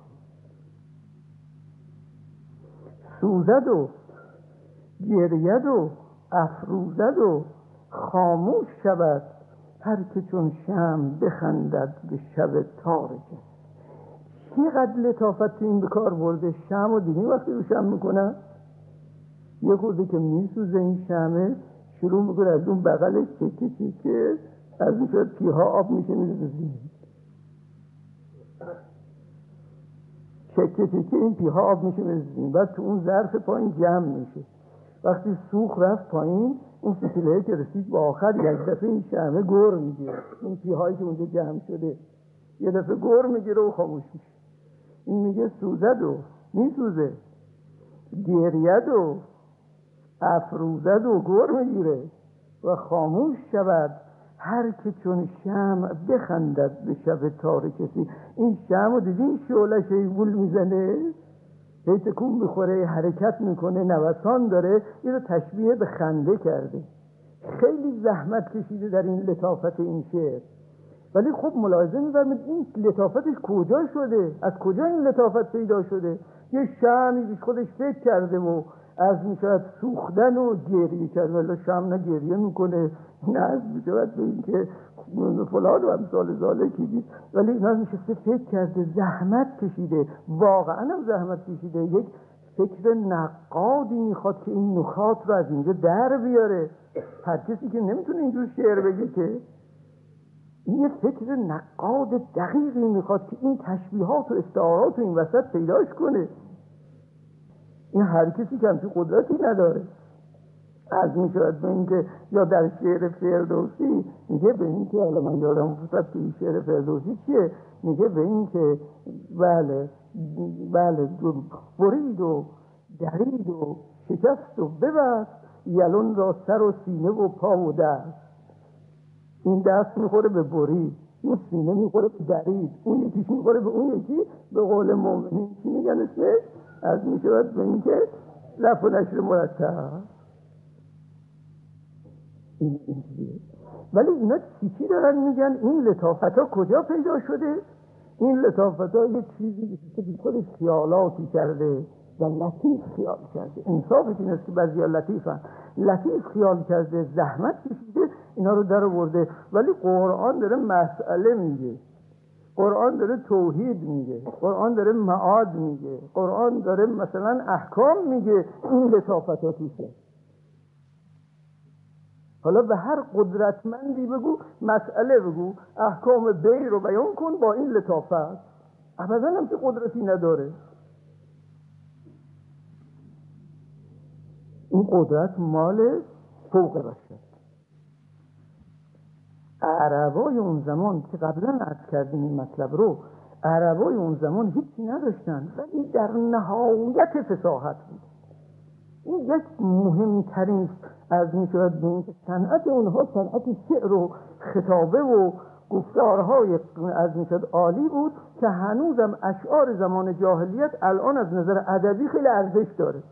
سوزد و گرید و افروزد و خاموش شود هر که چون شمع بخندد به شب تارکت. چقدر لطافت تو این بکار برده. شمع و دیدین وقتی رو شمع میکنن یه خورده که میسوزه این شمعه شروع میکنه از اون بغلش چکه از این شد پیها آب میشه میره زمین، چکه این پیها آب میشه میره زمین، بعد تو اون ظرف پایین جمع میشه. وقتی سوخت رفت پایین اون فتیله که رسید به آخر یک دفعه این شمعه گر میگیره، این پیهایی که اونجا جمع شده یه دفعه گر میگیره و خاموش میشه. این میگه سوزد و میسوزه، گرید و افروزد و گر میگیره و خاموش شود هر که چون شمع بخندد به شب تارکتی. این شمع دیدین شعلش ایول میزنه، هی تکون میخوره، حرکت میکنه، نوسان داره، این رو تشبیه به خنده کرده. خیلی زحمت کشیده در این لطافت این شعر، ولی خب ملاحظه می‌فرمایید این لطافتش کجا شده؟ از کجا این لطافت پیدا شده؟ یه شمعی خودش فکر کرده و از میشود سوختن و گریه کرده، ولی شمع نه گریه میکنه نه از میشود به این که فلان و امثال ذالکی دید، ولی اینا نشسته فکر کرده، زحمت کشیده، واقعا هم زحمت کشیده. یک فکر نقادی میخواد که این نکات رو از اینجا در بیاره. هر کسی که نمیتونه اینجور شعر بگه که این فکر نقاد دقیقی میخواد که این تشبیهات و استعارات و این وسط پیداش کنه. این هر کسی که همچون قدرتی نداره. از این شاید به این که یا در شعر فردوسی میگه به این که حالا من یادم افتاد که این شعر فردوسی چیه، میگه به این که بله برید و درید و شکست و ببست یلون را سر و سینه و پا و دست. این دست میخوره به برید، این سینه میخوره به درید، اون یکیش میخوره به اون یکی. به قول مومنین چی میگن اسمش؟ از میشود به این که رفع و نشر مرتب. ولی اینا چی دارن میگن؟ این لطافت ها کجا پیدا شده؟ این لطافت ها یک چیزی که خودش خیالاتی کرده و لطیف خیال کرده. انصافش این است که بعضی ها لطیفن، لطیف خیال کرده، زحمت کشیده، اینا رو در آورده. ولی قرآن داره مسئله میگه، قرآن داره توحید میگه، قرآن داره معاد میگه، قرآن داره مثلا احکام میگه. این لطافت ها توشه. حالا به هر قدرتمندی بگو مسئله بگو، احکام بی رو بیان کن با این لطافت، ابدا هم که قدرتی نداره. این قدرت مال فوق بشر. عربای اون زمان که قبلا عرض کردیم این مطلب رو، عربای اون زمان هیچی نداشتن ولی در نهایت فصاحت بود. این یک مهمترین از میشود به این که صنعت اونها صنعت شعر و خطابه و گفتارهای از میشود عالی بود که هنوزم اشعار زمان جاهلیت الان از نظر ادبی خیلی ارزش داره.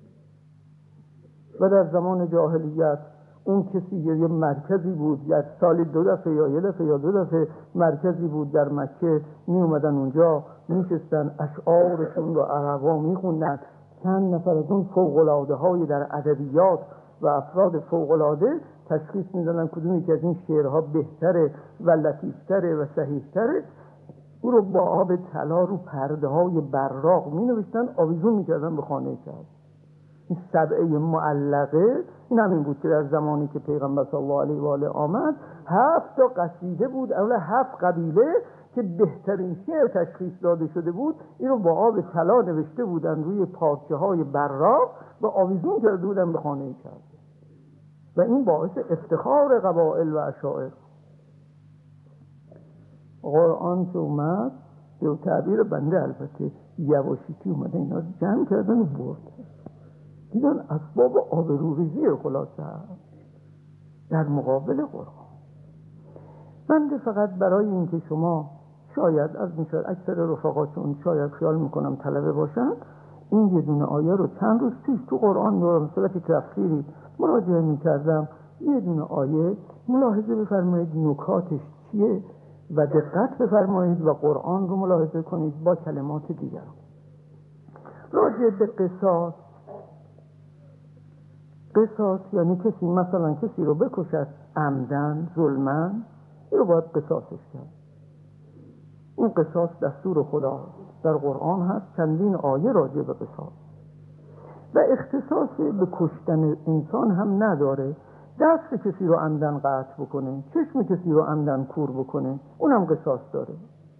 و در زمان جاهلیت اون کسی یه مرکزی بود، یک سالی 2 دفعه یا 1 دفعه یا 2 دفعه مرکزی بود در مکه، می اومدن اونجا میشستن اشعارشون رو عربا میخوندن. چند نفر از اون فوق‌العاده های در ادبیات و افراد فوق‌العاده تشخیص میدادن کدومی که از این شعرها بهتره و لطیفتره و صحیحتره، او رو با آب طلا رو پرده های براق می نوشتن، آویزون میکردن به خانه شهر. این سبعه معلقه این همین بود که در زمانی که پیغمبر صلی الله علیه و آله آمد 7 تا قصیده بود، اولا 7 قبیله که بهترین شعر تشخیص داده شده بود، این رو با آب طلا نوشته بودن روی پارچه های براق و آویزون کرده بودن به خانه شهر. و این باعث افتخار قبایل و عشائر. قرآن که اومد به تعبیر بنده البته یواشکی اومده اینا جمع کردن و برد، دیدن اسباب آبروریزی خلاصه در مقابل قرآن. بنده فقط برای اینکه شما شاید از میشد اکثر رفقاتون شاید خیال میکنم طلبه باشن، این یه دونه آیه رو چند روز پیش تو قرآن رو صورت تفسیری مراجعه میکردم. یه دونه آیه ملاحظه بفرمایید نکاتش چیه و دقت بفرمایید و قرآن رو ملاحظه کنید با کلمات دیگر. راجع به قصاص، قصاص یعنی کسی مثلا کسی رو بکشد عمدن ظلمن، این رو باید قصاصش کرد. این قصاص دستور خدا در قرآن هست، چندین آیه راجع به قصاص. و اختصاص به کشتن انسان هم نداره. دست کسی رو عمدن قطع بکنه، چشم کسی رو عمدن کور بکنه، اونم قصاص داره.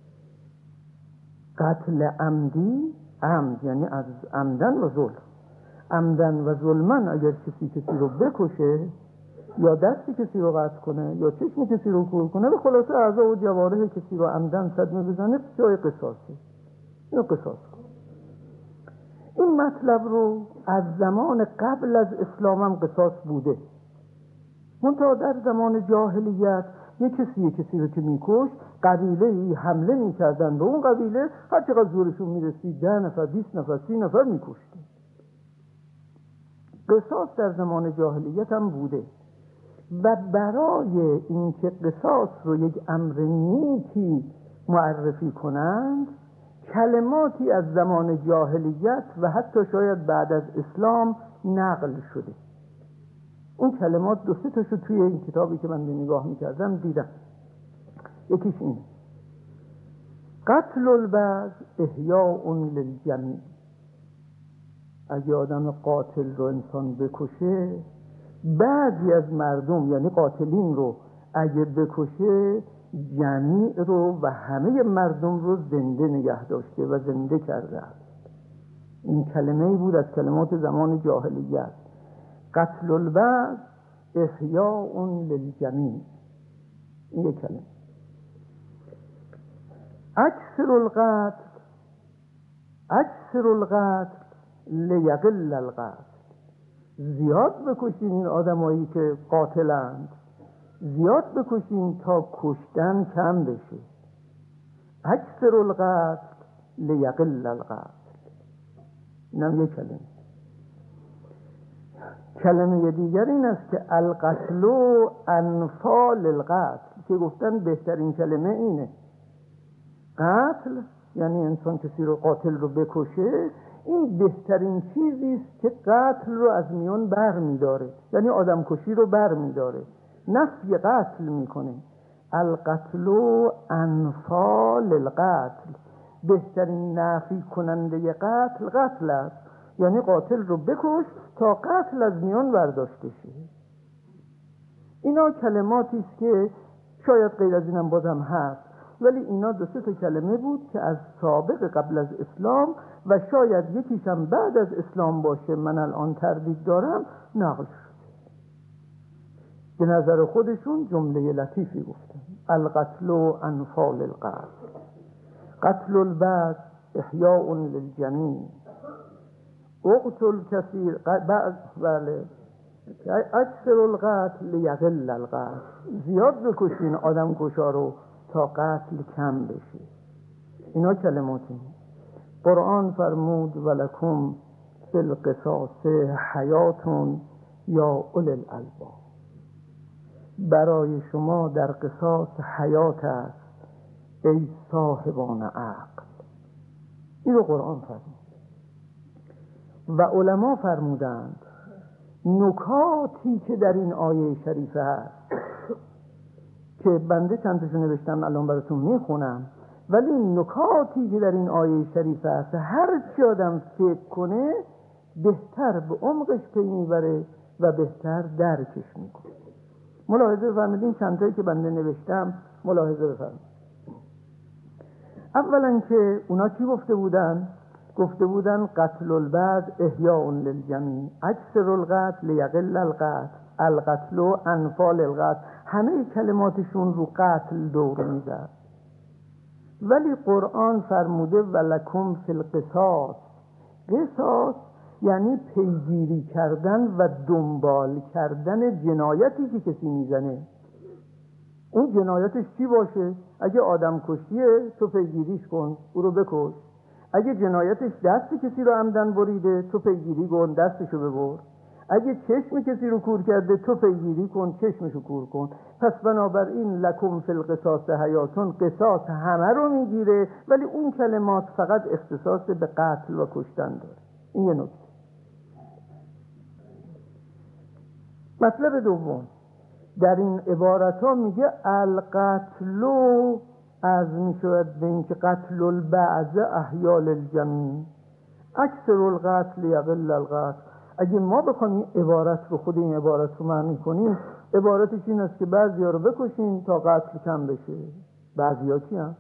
قتل عمدی، عمد یعنی از عمدن و ظلم، عمدن و ظلمن اگر کسی رو بکشه یا دست کسی رو قطع کنه یا چشم کسی رو کور کنه، به خلاصه اعضا و جوارح کسی رو عمدن صدمه بزنه، جای قصاصه. اینو قصاص کن. این مطلب رو از زمان قبل از اسلام هم قصاص بوده. منتها در زمان جاهلیت یک کسی رو که میکش، قبیله حمله میکردن به اون قبیله، هر چقدر زورشون میرسید 10 نفر 20 نفر 30 نفر میکشتن. قصاص در زمان جاهلیت هم بوده. و برای اینکه قصاص رو یک امر نیکی معرفی کنند، کلماتی از زمان جاهلیت و حتی شاید بعد از اسلام نقل شده. اون کلمات 2-3 تاشو توی این کتابی که من نگاه میکردم دیدم. یکیش این: قتل البعض احیاء للجمیع. اگه آدم قاتل رو انسان بکشه، بعضی از مردم یعنی قاتلین رو اگه بکشه، جمیع رو و همه مردم رو زنده نگه داشته و زنده کرده است. این کلمه‌ای بود از کلمات زمان جاهلیت: قتل البعض احیاء للجمیع. این یک کلمه. اکثر القتل لیقل القتل. زیاد بکشین این آدمایی که قاتلند، زیاد بکشین تا کشتن کم بشه. اکثر القتل لیقل القتل. اینم یک کلمه. کلمه دیگر این است که القتل انفال القتل، که گفتن بهترین کلمه اینه. قتل یعنی انسان کسی رو قاتل رو بکشه، این بهترین چیزی است که قتل رو از میان بر میداره، یعنی آدم کشی رو بر میداره، نفی قتل میکنه. القتل انفال القتل، بهترین نفی کننده قتل است. یعنی قاتل رو بکش تا قتل از میان برداشته شه. اینا کلماتی است که شاید غیر از اینم بازم هست، ولی اینا 2-3 تا کلمه بود که از سابق قبل از اسلام و شاید یکیشم بعد از اسلام باشه، من الان تردید دارم، نقل شد. به نظر خودشون جمله لطیفی گفتن. القتل انفال القتل، قتل البعض احیاء للجمیع، اقتل کثیر بله اکثر القتل لیقل القتل، زیاد بکشین آدم کشا رو تا قتل کم بشه. اینا کلماتی. قرآن فرمود ولکم فی القصاص حیات یا اولی الالباب، برای شما در قصاص حیات است ای صاحبان عقل. این رو قرآن فرمود و علما فرمودند نکاتی که در این آیه شریفه هست که بنده چند تاشو نوشتم الان براتون میخونم، ولی نکاتی که در این آیه شریفه هست هر چی آدم فکر کنه بهتر به عمقش پی میبره و بهتر درکش میکنه. ملاحظه بفرمایید چند تایی که بنده نوشتم ملاحظه بفرمایید. اولا که اونا چی گفته بودن؟ گفته بودن قتل البعض احیاء للجمیع، اکثر القتل لیقل القتل، القتل انفال القتل. همه کلماتشون رو قتل دور میزد، ولی قرآن فرموده ولکم فی القصاص. قصاص یعنی پیگیری کردن و دنبال کردن جنایتی که کسی میزنه. اون جنایتش چی باشه؟ اگه آدم کشیه تو پیگیریش کن، او رو بکش. اگه جنایتش دست کسی رو عمدن بریده تو پیگیری کن، دستشو ببر. اگه چشم کسی رو کور کرده تو پیگیری کن، چشمشو کور کن. پس بنابراین لکم فی القصاص حیاتون، قصاص همه رو میگیره، ولی اون کلمات فقط اختصاص به قتل و کشتن داره. این یه نکته. مطلب دوم در این عبارت ها میگه القتل، از میشود به این که قتل البعض احیاء للجمیع، اکثر القتل یقل القتل. اگه ما بخوایم این عبارت رو، خود این عبارت رو معنی کنیم، عبارتش این است که بعضیا رو بکشین تا قتل کم بشه. بعضیا کی هم؟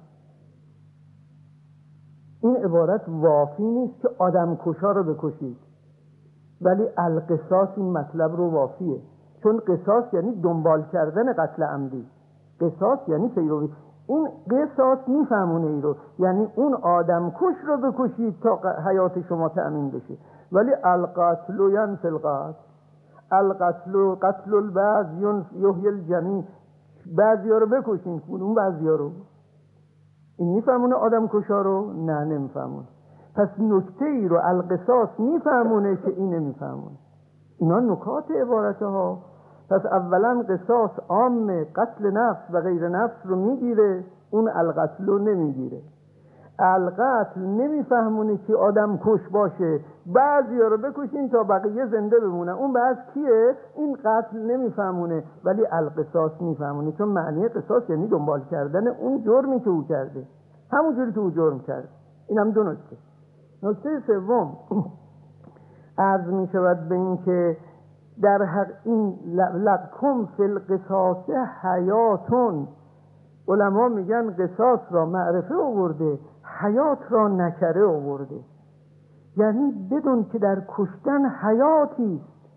این عبارت وافی نیست که آدم کشا رو بکشید، ولی القصاص این مطلب رو وافیه، چون قصاص یعنی دنبال کردن قتل عمدی، قصاص یعنی پیروی. این قصاص میفهمونه ای رو، یعنی اون آدم کش رو بکشید تا حیات شما تأمین بشه. ولی القتل ینفی القتل، القتل قتل البعض یحیی الجمیع، بعضیا رو بکشین، اون بعضیا رو. این میفهمونه آدم کشا رو؟ نه نمیفهمونه. پس نکته ای رو القصاص میفهمونه که این نمیفهمونه. اینا نکات عبارت ها. پس اولا قصاص عام قتل نفس و غیر نفس رو میگیره، اون القتل رو نمیگیره. القتل نمیفهمونه که آدم کش باشه، بعضیا رو بکشین تا بقیه زنده بمونن، اون بعض کیه؟ این قتل نمیفهمونه، ولی القصاص میفهمونه، چون معنی قصاص یعنی دنبال کردن اون جرمی که او کرده، همون جوری که او جرم کرد. این هم دو نکته. نکته سوم عرض می شود به این که در حق این لکم فی القصاص حیاتون، علما میگن قصاص را معرفه آورده، حیات را نکره آورده. یعنی بدون که در کشتن حیاتی است،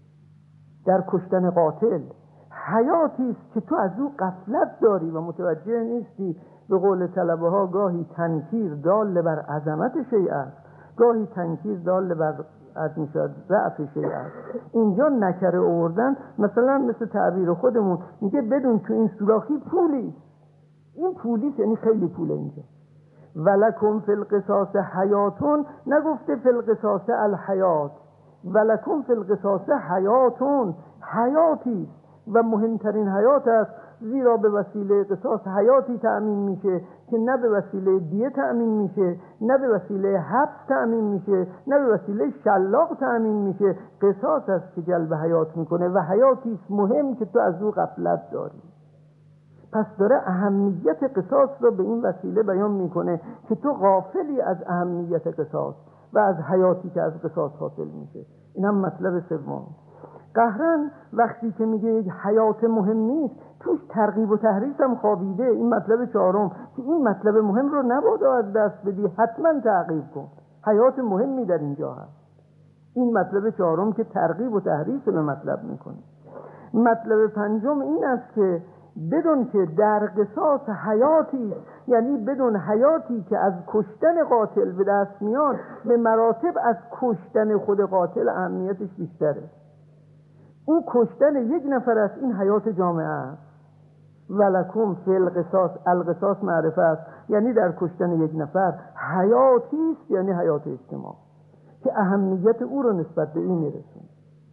در کشتن قاتل حیاتی است که تو از او غفلت داری و متوجه نیستی. به قول طلبه ها گاهی تنکیر دال بر عظمت شیء است، گاهی تنکیر دال بر ضعف شیء است. اینجا نکره آوردن مثلا مثل تعبیر خودمون میگه بدون تو این سوراخی پولی، این پولیست، یعنی خیلی پوله اینجا. ولکم فی القصاص حیاتون، نگفته فی القصاص الحیات، ولکم فی القصاص حیاتون، حیاتی و مهمترین حیات است، زیرا به وسیله قصاص حیاتی تأمین میشه که نه به وسیله دیه تأمین میشه، نه به وسیله حبس تأمین میشه، نه به وسیله شلاق تأمین میشه. قصاص است که جلب حیات میکنه و حیاتی است مهم که تو از او غفلت داری. پس داره اهمیت قصاص رو به این وسیله بیان میکنه که تو غافلی از اهمیت قصاص و از حیاتی که از قصاص حاصل میشه. این هم مطلب سوم. قهرن وقتی که میگه یک حیات مهم نیست، توش ترغیب و تحریض هم خوابیده. این مطلب چهارم که این مطلب مهم رو نبادا از دست بدی، حتما تعقیب کن، حیات مهمی در اینجا هست. این مطلب چهارم که ترغیب و تحریض به مطلب میکنه. مطلب پنجم این است که بدون که در قصاص حیاتی، یعنی بدون حیاتی که از کشتن قاتل به دست میاد، به مراتب از کشتن خود قاتل اهمیتش بیشتره. او کشتن یک نفر است، این حیات جامعه است. ولکم فی القصاص، القصاص معرفه است، یعنی در کشتن یک نفر حیاتی است، یعنی حیات اجتماع که اهمیت او رو نسبت به این میرسون.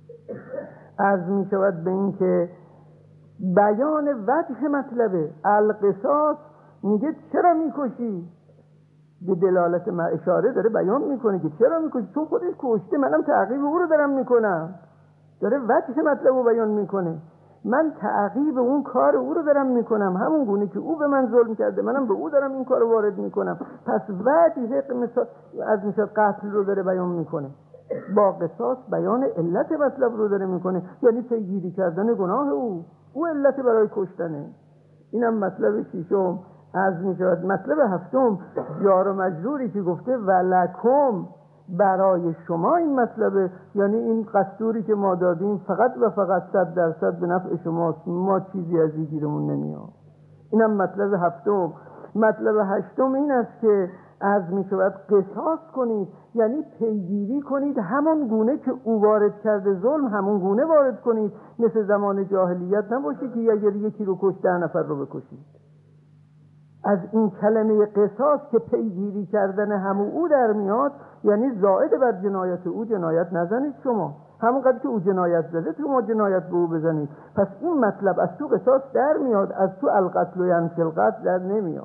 عرض می شود به این که بیان وجه مطلبه القصاص، میگه چرا میکشی؟ به دلالت اشاره داره بیان میکنه که چرا میکشی، چون خودش کشته، منم تعقیب او رو دارم میکنم. داره وجه مطلب رو بیان میکنه، من تعقیب اون کار او رو دارم میکنم، همون گونه که او به من ظلم کرده منم به او دارم این کار رو وارد میکنم. پس وجه از میشد قتل رو داره بیان میکنه، با قصاص بیان علت مطلب رو داره میکنه، یعنی پیگیری کردن گناه او علت برای کشتنه. اینم مطلب ششم. از میشود مطلب هفتم جار و مجروری که گفته ولکم، برای شما این مطلبه، یعنی این قصوری که ما دادیم فقط و فقط 100% به نفع شماست، ما چیزی از این گیرمون نمیاد. اینم مطلب هفتم. مطلب هشتم این است که از می شود قصاص کنید، یعنی پیگیری کنید، همون گونه که او وارد کرده ظلم همون گونه وارد کنید. مثل زمان جاهلیت نباشید که اگر یکی رو کشت 10 نفر رو بکشید. از این کلمه قصاص که پیگیری کردن همون او در میاد، یعنی زائد بر جنایت او جنایت نزنید شما، همونقدر که او جنایت زده شما جنایت به او بزنید. پس این مطلب از تو قصاص در میاد، از تو القتل و ینفی القتل در نمیاد.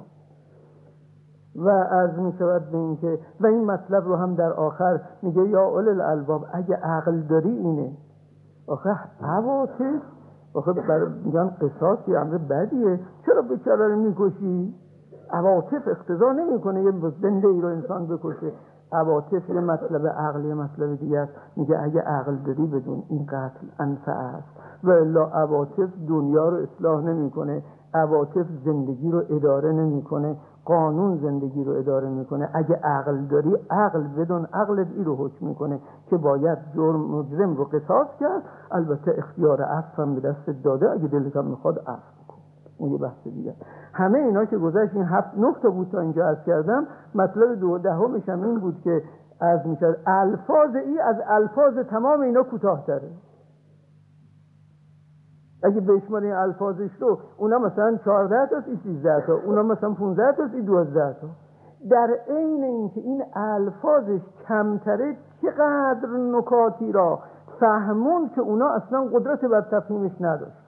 و از می شود به این که و این مطلب رو هم در آخر میگه یا اول الالباب، اگه عقل داری اینه. آخه عواطف، آخه میگن قصاص یه امر بدیه، چرا بیچاره رو میکشی؟ عواطف اقتضا نمیکنه یه زنده ای رو انسان بکشه. عواطف یه مطلب عقلی، مطلب دیگه است. میگه اگه عقل داری بدون این قتل انفع است، و الا عواطف دنیا رو اصلاح نمیکنه، عواطف زندگی رو اداره نمیکنه، قانون زندگی رو اداره میکنه. اگه عقل داری، عقل بدون عقلت ای رو حکم میکنه که باید مجرم رو قصاص کرد. البته اختیار عفو هم به دست داده، اگه دلت هم میخواد عفو کن، اون یه بحث دیگه. همه اینا که گذشت، این 7-9 تا بود تا اینجا عرض کردم. مطلب 12 هم این بود که از میشد الفاظ ای از الفاظ تمام اینا کوتاه‌تره. اگه بشماری الفاظش رو، اونا مثلا 14 تاست، این 13 تا، اونا مثلا 15 تاست، این 12 تا. در عین اینکه این الفاظش کمتره، چقدر نکاتی را فهمون که اونا اصلا قدرت بر تفهیمش نداشت.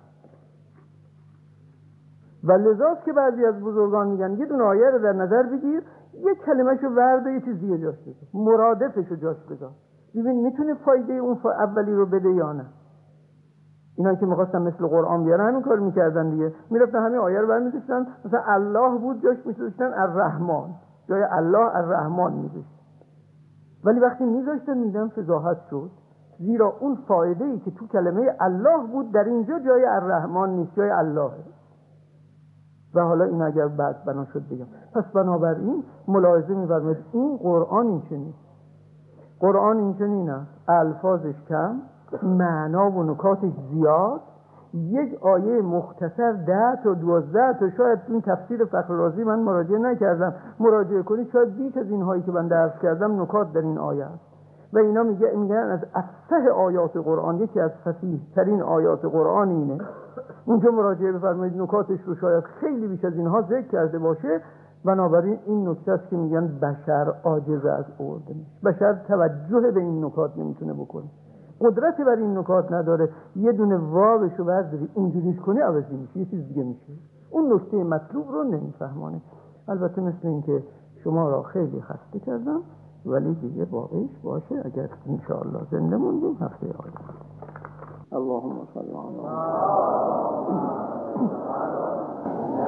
و لذاست که بعضی از بزرگان میگن یه دونه آیه رو در نظر بگیر، یه کلمه‌شو ورده، یه چیز دیگه جاش بذار، مرادفشو جاش بذار، ببین میتونه فایده اون اولی رو بده یا نه. اینا که می‌خواستن مثل قرآن بیارن همین کار می‌کردن دیگه، میرفتن همین آیه رو برمی‌داشتن، مثلا الله بود جاش می‌ذاشتن الرحمن، جای الله الرحمن می‌ذاشتن. ولی وقتی می‌ذاشتن میدن فضاحت شد، زیرا اون فایده‌ای که تو کلمه الله بود در اینجا جای الرحمن نیست، جای اللهه. و حالا این اگر بعد بنا شد بگم. پس بنابراین ملاحظه می‌فرمایید این قرآن این چنین، قرآن این چنین است، الفاظش کم، معنا و نکاتش زیاد. یک آیه مختصر 10 تا 12 تا، شاید این تفسیر فخررازی من مراجعه نکردم، مراجعه کنید شاید بیش از این هایی که من درس کردم نکات در این آیه است. و اینا میگن از افصح آیات قرآن، یکی از فصیح ترین آیات قرآن اینه. اونجا مراجعه بفرمایید، نکاتش رو شاید خیلی بیش از اینها ذکر کرده باشه. بنابراین این نکته است که میگن بشر عاجز از اردن، بشر توجه به این نکات نمیتونه بکنه، قدرت بر این نکات نداره. یه دونه واوشو برداری اینجوریش کنی عوضی میشه، یه چیز دیگه میشه، اون نکته مطلوب رو نمیفهمانه. البته مثل این که شما را خیلی خسته کردم، ولی دیگه باقیش باشه اگر انشاءالله زنده موندیم هفته آینده. اللهم صل علی